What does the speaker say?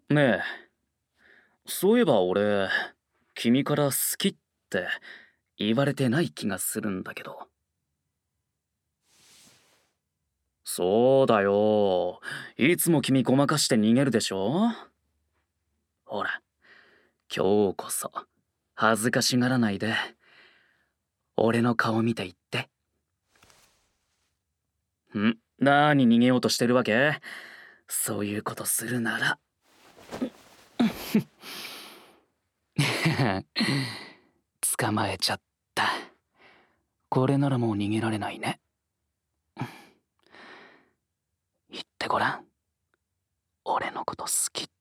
ねえ、そういえば俺、君から好きって言われてない気がするんだけど。そうだよ。いつも君ごまかして逃げるでしょ。ほら、今日こそ恥ずかしがらないで、俺の顔見て言って。なーに逃げようとしてるわけ？そういうことするなら。捕まえちゃった。これならもう逃げられないね。言ってごらん。俺のこと好きって。